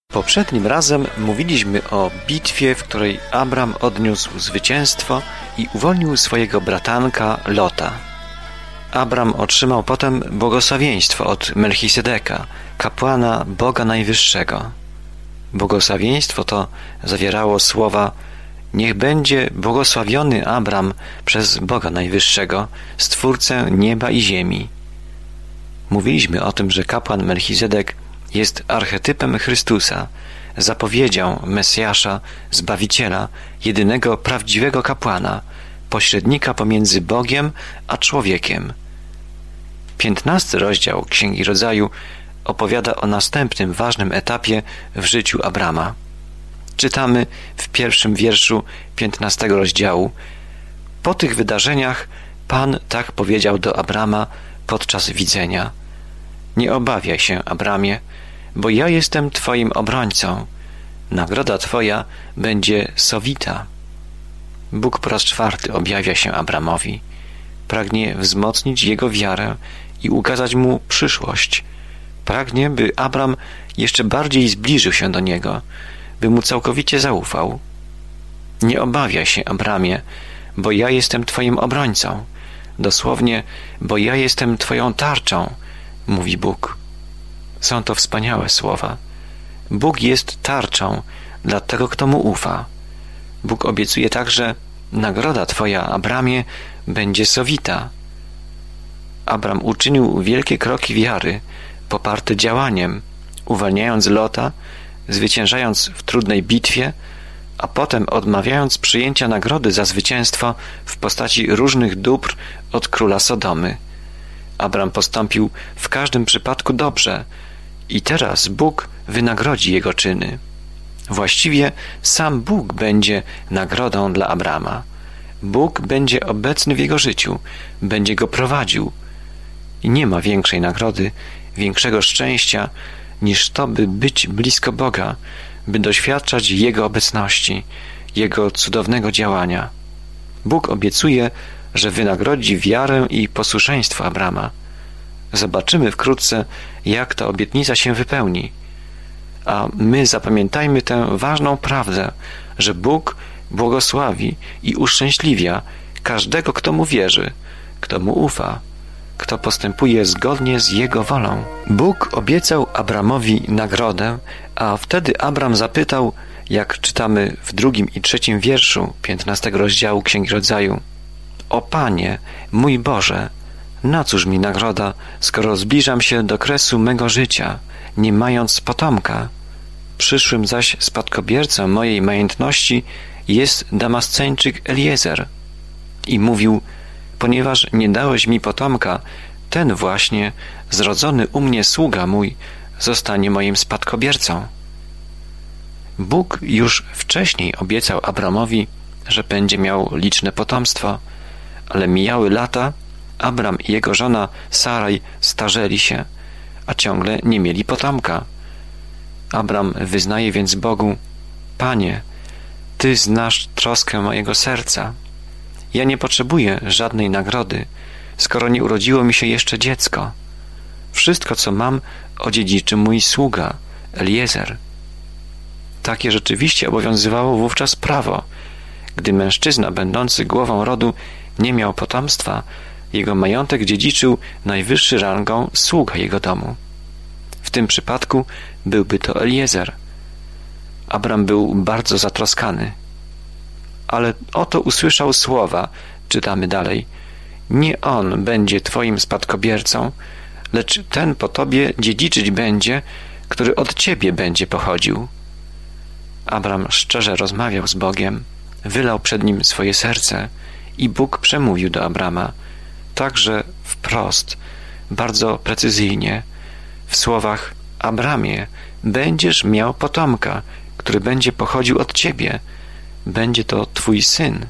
Poprzednim razem mówiliśmy o bitwie, w której Abram odniósł zwycięstwo i uwolnił swojego bratanka Lota. Abram otrzymał potem błogosławieństwo od Melchisedeka, kapłana Boga Najwyższego. Błogosławieństwo to zawierało słowa: niech będzie błogosławiony Abram przez Boga Najwyższego, Stwórcę nieba i ziemi. Mówiliśmy o tym, że kapłan Melchizedek jest archetypem Chrystusa, zapowiedzią Mesjasza, Zbawiciela, jedynego prawdziwego kapłana, pośrednika pomiędzy Bogiem a człowiekiem. 15 rozdział Księgi Rodzaju opowiada o następnym ważnym etapie w życiu Abrama. Czytamy w pierwszym wierszu 15 rozdziału: po tych wydarzeniach Pan tak powiedział do Abrama podczas widzenia: nie obawiaj się, Abramie, bo ja jestem Twoim obrońcą. Nagroda Twoja będzie sowita. Bóg po raz 4 objawia się Abramowi. Pragnie wzmocnić jego wiarę i ukazać mu przyszłość. Pragnie, by Abram jeszcze bardziej zbliżył się do Niego, by Mu całkowicie zaufał. Nie obawiaj się, Abramie, bo ja jestem Twoim obrońcą. Dosłownie, bo ja jestem Twoją tarczą, mówi Bóg. Są to wspaniałe słowa. Bóg jest tarczą dla tego, kto Mu ufa. Bóg obiecuje także: nagroda Twoja, Abramie, będzie sowita. Abram uczynił wielkie kroki wiary, poparte działaniem, uwalniając Lota, zwyciężając w trudnej bitwie, a potem odmawiając przyjęcia nagrody za zwycięstwo w postaci różnych dóbr od króla Sodomy. Abram postąpił w każdym przypadku dobrze i teraz Bóg wynagrodzi jego czyny. Właściwie sam Bóg będzie nagrodą dla Abrama. Bóg będzie obecny w jego życiu, będzie go prowadził. I nie ma większej nagrody, większego szczęścia niż to, by być blisko Boga, by doświadczać Jego obecności, Jego cudownego działania. Bóg obiecuje, że wynagrodzi wiarę i posłuszeństwo Abrama. Zobaczymy wkrótce, jak ta obietnica się wypełni. A my zapamiętajmy tę ważną prawdę, że Bóg błogosławi i uszczęśliwia każdego, kto Mu wierzy, kto Mu ufa, kto postępuje zgodnie z Jego wolą. Bóg obiecał Abramowi nagrodę, a wtedy Abram zapytał, jak czytamy w 2 i 3 wierszu 15 rozdziału Księgi Rodzaju: o Panie, mój Boże, na cóż mi nagroda, skoro zbliżam się do kresu mego życia, nie mając potomka? Przyszłym zaś spadkobiercą mojej majątności jest Damasceńczyk Eliezer. I mówił: ponieważ nie dałeś mi potomka, ten właśnie, zrodzony u mnie sługa mój, zostanie moim spadkobiercą. Bóg już wcześniej obiecał Abramowi, że będzie miał liczne potomstwo, ale mijały lata, Abram i jego żona Saraj starzeli się, a ciągle nie mieli potomka. Abram wyznaje więc Bogu: Panie, Ty znasz troskę mojego serca. Ja nie potrzebuję żadnej nagrody, skoro nie urodziło mi się jeszcze dziecko. Wszystko, co mam, odziedziczy mój sługa, Eliezer. Takie rzeczywiście obowiązywało wówczas prawo. Gdy mężczyzna będący głową rodu nie miał potomstwa, jego majątek dziedziczył najwyższy rangą sługa jego domu. W tym przypadku byłby to Eliezer. Abram był bardzo zatroskany. Ale oto usłyszał słowa, czytamy dalej: nie on będzie Twoim spadkobiercą, lecz ten po Tobie dziedziczyć będzie, który od Ciebie będzie pochodził. Abram szczerze rozmawiał z Bogiem, wylał przed Nim swoje serce i Bóg przemówił do Abrama, także wprost, bardzo precyzyjnie, w słowach: Abramie, będziesz miał potomka, który będzie pochodził od Ciebie, będzie to Twój syn.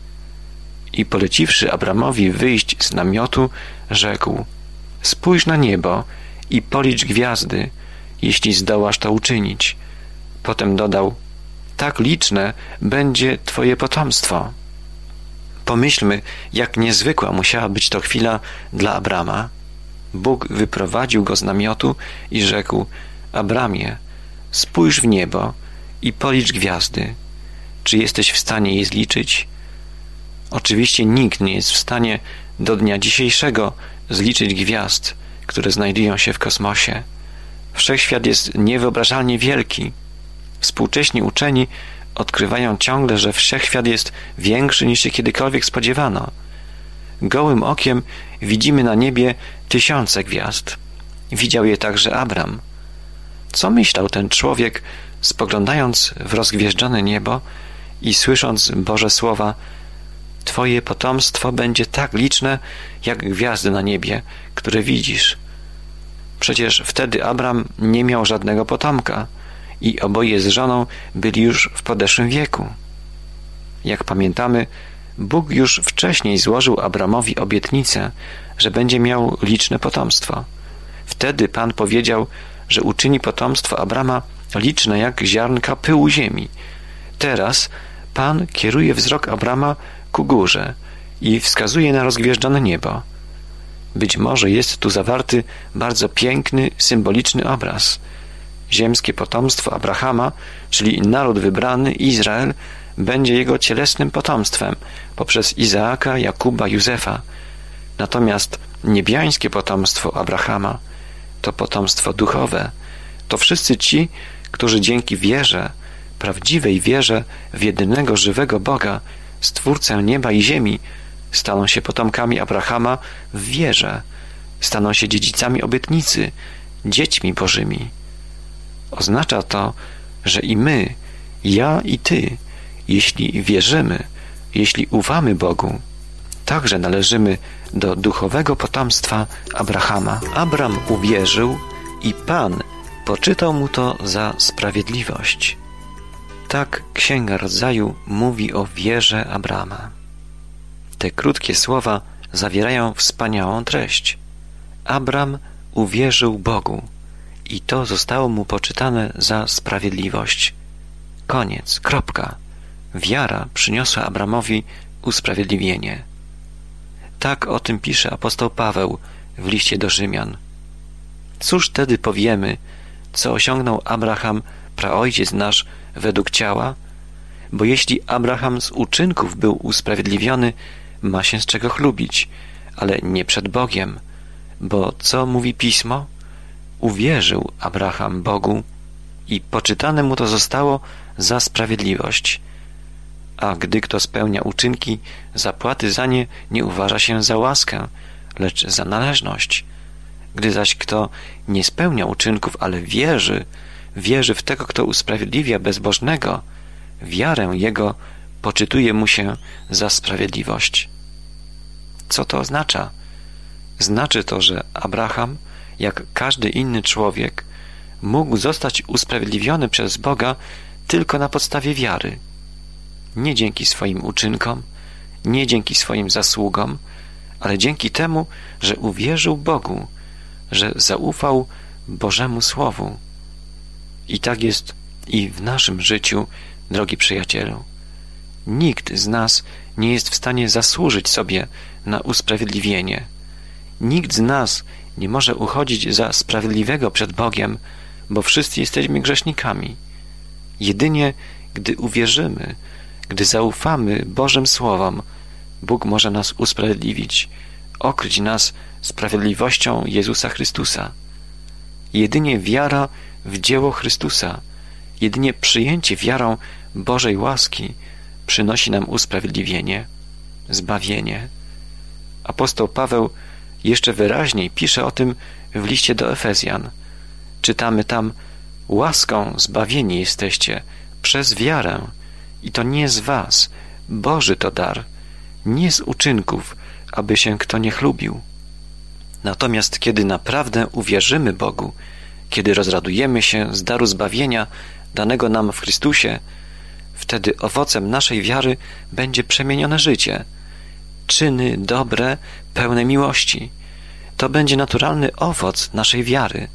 I poleciwszy Abramowi wyjść z namiotu, rzekł: spójrz na niebo i policz gwiazdy, jeśli zdołasz to uczynić. Potem dodał: tak liczne będzie Twoje potomstwo. Pomyślmy, jak niezwykła musiała być to chwila dla Abrama. Bóg wyprowadził go z namiotu i rzekł: Abramie, spójrz w niebo i policz gwiazdy. Czy jesteś w stanie je zliczyć? Oczywiście nikt nie jest w stanie do dnia dzisiejszego zliczyć gwiazd, które znajdują się w kosmosie. Wszechświat jest niewyobrażalnie wielki. Współcześni uczeni odkrywają ciągle, że wszechświat jest większy niż się kiedykolwiek spodziewano. Gołym okiem widzimy na niebie tysiące gwiazd. Widział je także Abram. Co myślał ten człowiek, spoglądając w rozgwieżdżone niebo i słysząc Boże słowa: Twoje potomstwo będzie tak liczne, jak gwiazdy na niebie, które widzisz. Przecież wtedy Abram nie miał żadnego potomka i oboje z żoną byli już w podeszłym wieku. Jak pamiętamy, Bóg już wcześniej złożył Abramowi obietnicę, że będzie miał liczne potomstwo. Wtedy Pan powiedział, że uczyni potomstwo Abrama liczne jak ziarnka pyłu ziemi. Teraz Pan kieruje wzrok Abrama ku górze i wskazuje na rozgwieżdżone niebo. Być może jest tu zawarty bardzo piękny, symboliczny obraz. Ziemskie potomstwo Abrahama, czyli naród wybrany, Izrael, będzie jego cielesnym potomstwem poprzez Izaaka, Jakuba, Józefa. Natomiast niebiańskie potomstwo Abrahama to potomstwo duchowe. To wszyscy ci, którzy dzięki wierze, prawdziwej wierze w jedynego żywego Boga, Stwórcę nieba i ziemi, staną się potomkami Abrahama w wierze, staną się dziedzicami obietnicy, dziećmi Bożymi. Oznacza to, że i my, ja i ty, jeśli wierzymy, jeśli ufamy Bogu, także należymy do duchowego potomstwa Abrahama. Abram uwierzył i Pan poczytał mu to za sprawiedliwość. Tak Księga Rodzaju mówi o wierze Abrama. Te krótkie słowa zawierają wspaniałą treść. Abram uwierzył Bogu i to zostało mu poczytane za sprawiedliwość. Koniec, kropka. Wiara przyniosła Abramowi usprawiedliwienie. Tak o tym pisze apostoł Paweł w liście do Rzymian. Cóż tedy powiemy, co osiągnął Abraham, praojciec nasz, według ciała? Bo jeśli Abraham z uczynków był usprawiedliwiony, ma się z czego chlubić, ale nie przed Bogiem. Bo co mówi Pismo? Uwierzył Abraham Bogu i poczytane mu to zostało za sprawiedliwość. A gdy kto spełnia uczynki, zapłaty za nie nie uważa się za łaskę, lecz za należność. Gdy zaś kto nie spełnia uczynków, ale wierzy w tego, kto usprawiedliwia bezbożnego, wiarę jego poczytuje mu się za sprawiedliwość. Co to oznacza? Znaczy to, że Abraham, jak każdy inny człowiek, mógł zostać usprawiedliwiony przez Boga tylko na podstawie wiary. Nie dzięki swoim uczynkom, nie dzięki swoim zasługom, ale dzięki temu, że uwierzył Bogu, że zaufał Bożemu Słowu. I tak jest i w naszym życiu, drogi przyjacielu. Nikt z nas nie jest w stanie zasłużyć sobie na usprawiedliwienie. Nikt z nas nie może uchodzić za sprawiedliwego przed Bogiem, bo wszyscy jesteśmy grzesznikami. Jedynie gdy uwierzymy, gdy zaufamy Bożym Słowom, Bóg może nas usprawiedliwić, okryć nas sprawiedliwością Jezusa Chrystusa. Jedynie wiara w dzieło Chrystusa, jedynie przyjęcie wiarą Bożej łaski przynosi nam usprawiedliwienie, zbawienie. Apostoł Paweł jeszcze wyraźniej pisze o tym w liście do Efezjan. Czytamy tam: łaską zbawieni jesteście przez wiarę i to nie z was, Boży to dar, nie z uczynków, aby się kto nie chlubił. Natomiast kiedy naprawdę uwierzymy Bogu, kiedy rozradujemy się z daru zbawienia danego nam w Chrystusie, wtedy owocem naszej wiary będzie przemienione życie, czyny dobre, pełne miłości. To będzie naturalny owoc naszej wiary.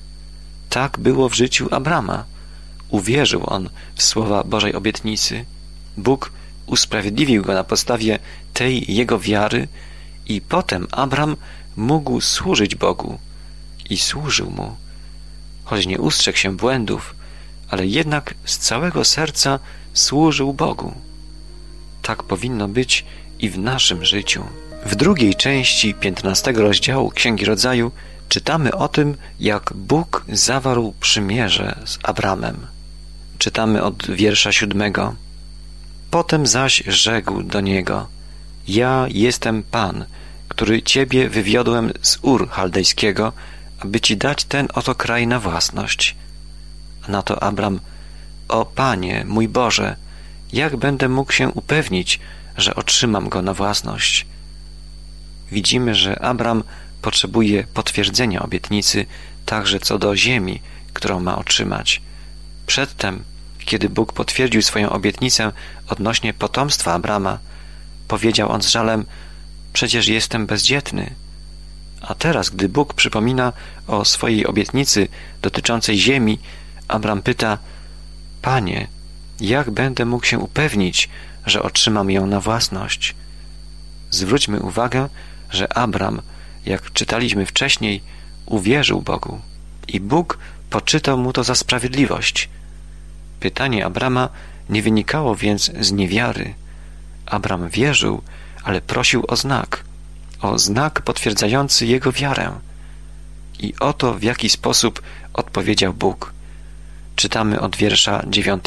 Tak było w życiu Abrama. Uwierzył on w słowa Bożej obietnicy. Bóg usprawiedliwił go na podstawie tej jego wiary i potem Abram mógł służyć Bogu i służył Mu. Choć nie ustrzegł się błędów, ale jednak z całego serca służył Bogu. Tak powinno być i w naszym życiu. W drugiej części 15 rozdziału Księgi Rodzaju czytamy o tym, jak Bóg zawarł przymierze z Abramem. Czytamy od wiersza 7. Potem zaś rzekł do niego: Ja jestem Pan, który ciebie wywiodłem z Ur Chaldejskiego, aby ci dać ten oto kraj na własność. A na to Abram: O Panie, mój Boże, jak będę mógł się upewnić, że otrzymam go na własność? Widzimy, że Abram potrzebuje potwierdzenia obietnicy także co do ziemi, którą ma otrzymać. Przedtem, kiedy Bóg potwierdził swoją obietnicę odnośnie potomstwa Abrama, powiedział on z żalem: Przecież jestem bezdzietny. A teraz, gdy Bóg przypomina o swojej obietnicy dotyczącej ziemi, Abram pyta: Panie, jak będę mógł się upewnić, że otrzymam ją na własność? Zwróćmy uwagę, że Abram, jak czytaliśmy wcześniej, uwierzył Bogu i Bóg poczytał mu to za sprawiedliwość. Pytanie Abrama nie wynikało więc z niewiary. Abram wierzył, ale prosił o znak potwierdzający jego wiarę. I oto w jaki sposób odpowiedział Bóg. Czytamy od wiersza 9.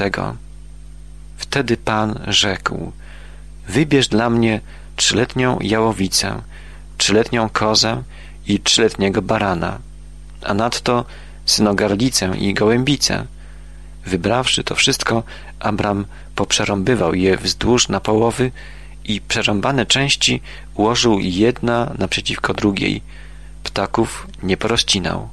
Wtedy Pan rzekł: Wybierz dla mnie 3-letnią jałowicę, 3-letnią kozę i 3-letniego barana, a nadto synogarlicę i gołębicę. Wybrawszy to wszystko, Abram poprzerąbywał je wzdłuż na połowy i przerąbane części ułożył jedna naprzeciwko drugiej. Ptaków nie porozcinał.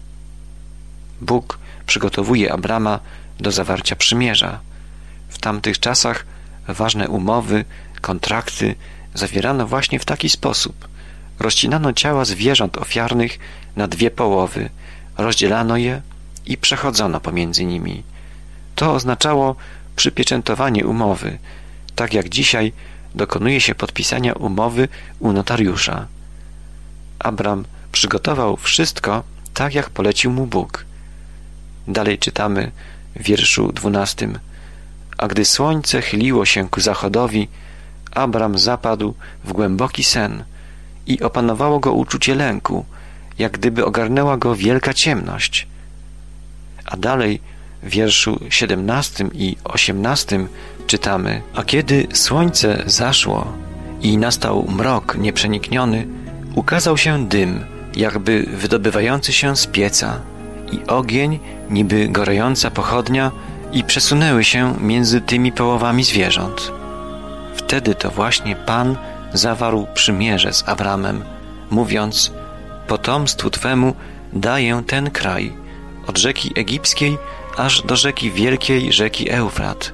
Bóg przygotowuje Abrama do zawarcia przymierza. W tamtych czasach ważne umowy, kontrakty zawierano właśnie w taki sposób. Rozcinano ciała zwierząt ofiarnych na 2 połowy, rozdzielano je i przechodzono pomiędzy nimi. To oznaczało przypieczętowanie umowy, tak jak dzisiaj dokonuje się podpisania umowy u notariusza. Abram przygotował wszystko tak, jak polecił mu Bóg. Dalej czytamy w wierszu 12. A gdy słońce chyliło się ku zachodowi, Abram zapadł w głęboki sen i opanowało go uczucie lęku, jak gdyby ogarnęła go wielka ciemność. A dalej w wierszu 17 i 18 czytamy: A kiedy słońce zaszło i nastał mrok nieprzenikniony, ukazał się dym, jakby wydobywający się z pieca, i ogień, niby gorejąca pochodnia, i przesunęły się między tymi połowami zwierząt. Wtedy to właśnie Pan zawarł przymierze z Abramem, mówiąc: Potomstwu Twemu daję ten kraj, od rzeki egipskiej aż do rzeki wielkiej, rzeki Eufrat.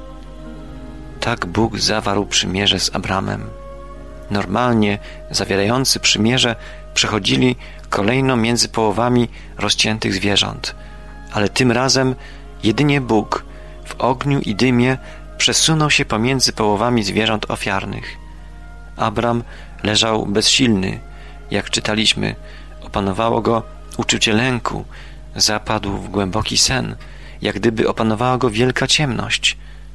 Tak Bóg zawarł przymierze z Abramem. Normalnie zawierający przymierze przechodzili kolejno między połowami rozciętych zwierząt, ale tym razem jedynie Bóg w ogniu i dymie przesunął się pomiędzy połowami zwierząt ofiarnych. Abram leżał bezsilny, jak czytaliśmy, opanowało go uczucie lęku, zapadł w głęboki sen, jak gdyby opanowała go wielka ciemność.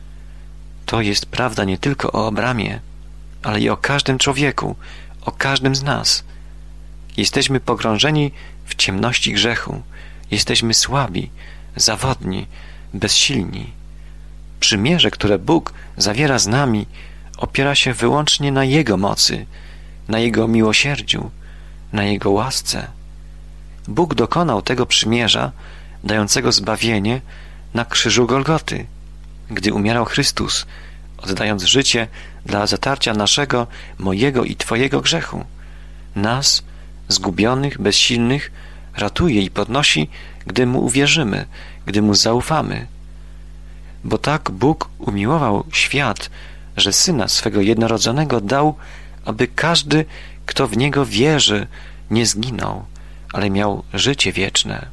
To jest prawda nie tylko o Abramie, ale i o każdym człowieku, o każdym z nas. Jesteśmy pogrążeni w ciemności grzechu, jesteśmy słabi, zawodni, bezsilni. Przymierze, które Bóg zawiera z nami, opiera się wyłącznie na Jego mocy, na Jego miłosierdziu, na Jego łasce. Bóg dokonał tego przymierza, dającego zbawienie, na krzyżu Golgoty, gdy umierał Chrystus, oddając życie dla zatarcia naszego, mojego i Twojego grzechu. Nas, zgubionych, bezsilnych, ratuje i podnosi, gdy Mu uwierzymy, gdy Mu zaufamy. Bo tak Bóg umiłował świat, że Syna swego jednorodzonego dał, aby każdy, kto w Niego wierzy, nie zginął, ale miał życie wieczne.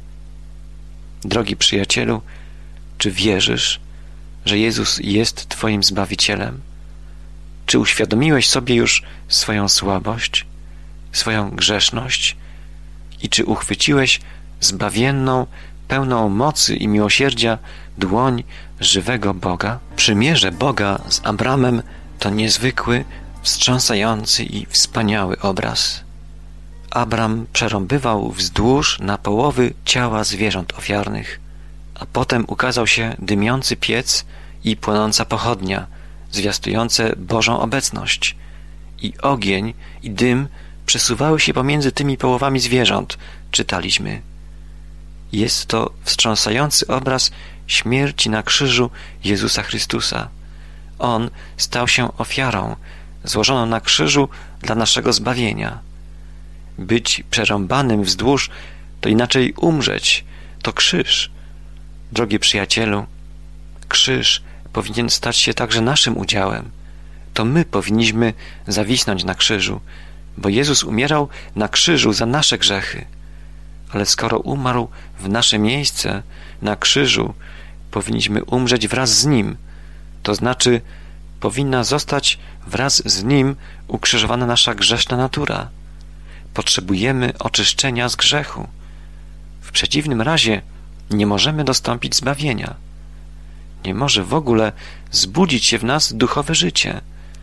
Drogi przyjacielu, czy wierzysz, że Jezus jest Twoim Zbawicielem? Czy uświadomiłeś sobie już swoją słabość, swoją grzeszność i czy uchwyciłeś zbawienną, pełną mocy i miłosierdzia dłoń żywego Boga? Przymierze Boga z Abramem to niezwykły, wstrząsający i wspaniały obraz. Abram przerąbywał wzdłuż na połowy ciała zwierząt ofiarnych, a potem ukazał się dymiący piec i płonąca pochodnia, zwiastujące Bożą obecność. I ogień, i dym przesuwały się pomiędzy tymi połowami zwierząt, czytaliśmy. Jest to wstrząsający obraz śmierci na krzyżu Jezusa Chrystusa. On stał się ofiarą, złożoną na krzyżu dla naszego zbawienia. Być przerąbanym wzdłuż to inaczej umrzeć, to krzyż. Drogi przyjacielu, krzyż powinien stać się także naszym udziałem. To my powinniśmy zawisnąć na krzyżu, bo Jezus umierał na krzyżu za nasze grzechy. Ale skoro umarł w nasze miejsce na krzyżu, powinniśmy umrzeć wraz z Nim. To znaczy, powinna zostać wraz z Nim ukrzyżowana nasza grzeszna natura. Potrzebujemy oczyszczenia z grzechu. W przeciwnym razie nie możemy dostąpić zbawienia. Nie może w ogóle zbudzić się w nas duchowe życie.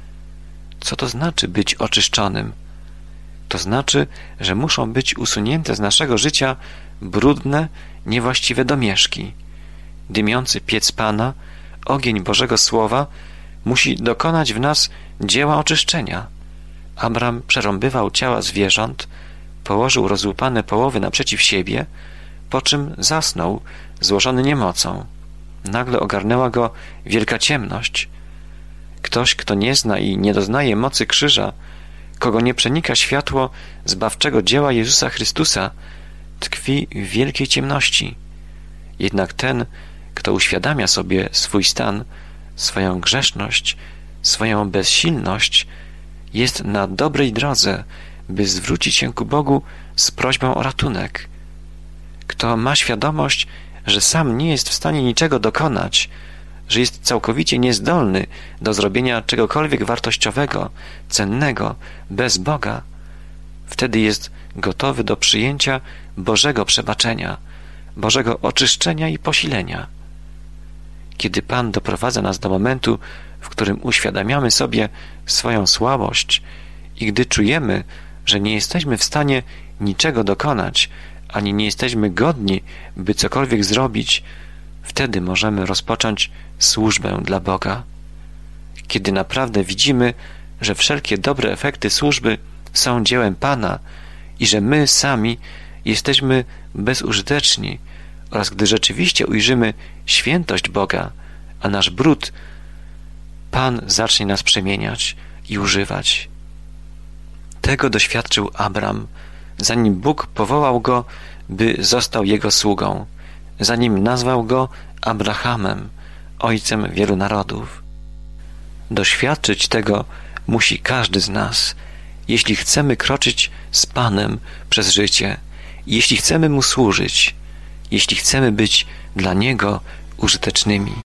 Co to znaczy być oczyszczonym? To znaczy, że muszą być usunięte z naszego życia brudne, niewłaściwe domieszki. Dymiący piec Pana, ogień Bożego Słowa musi dokonać w nas dzieła oczyszczenia. Abram przerąbywał ciała zwierząt, położył rozłupane połowy naprzeciw siebie, po czym zasnął, złożony niemocą. Nagle ogarnęła go wielka ciemność. Ktoś, kto nie zna i nie doznaje mocy krzyża, kogo nie przenika światło zbawczego dzieła Jezusa Chrystusa, tkwi w wielkiej ciemności. Jednak ten, kto uświadamia sobie swój stan, swoją grzeszność, swoją bezsilność, jest na dobrej drodze, by zwrócić się ku Bogu z prośbą o ratunek. Kto ma świadomość, że sam nie jest w stanie niczego dokonać, że jest całkowicie niezdolny do zrobienia czegokolwiek wartościowego, cennego, bez Boga, wtedy jest gotowy do przyjęcia Bożego przebaczenia, Bożego oczyszczenia i posilenia. Kiedy Pan doprowadza nas do momentu, w którym uświadamiamy sobie swoją słabość i gdy czujemy, że nie jesteśmy w stanie niczego dokonać, ani nie jesteśmy godni, by cokolwiek zrobić, wtedy możemy rozpocząć służbę dla Boga. Kiedy naprawdę widzimy, że wszelkie dobre efekty służby są dziełem Pana i że my sami jesteśmy bezużyteczni oraz gdy rzeczywiście ujrzymy świętość Boga, a nasz brud, Pan zacznie nas przemieniać i używać. Tego doświadczył Abram, zanim Bóg powołał go, by został jego sługą, zanim nazwał go Abrahamem, ojcem wielu narodów. Doświadczyć tego musi każdy z nas, jeśli chcemy kroczyć z Panem przez życie, jeśli chcemy Mu służyć, jeśli chcemy być dla Niego użytecznymi.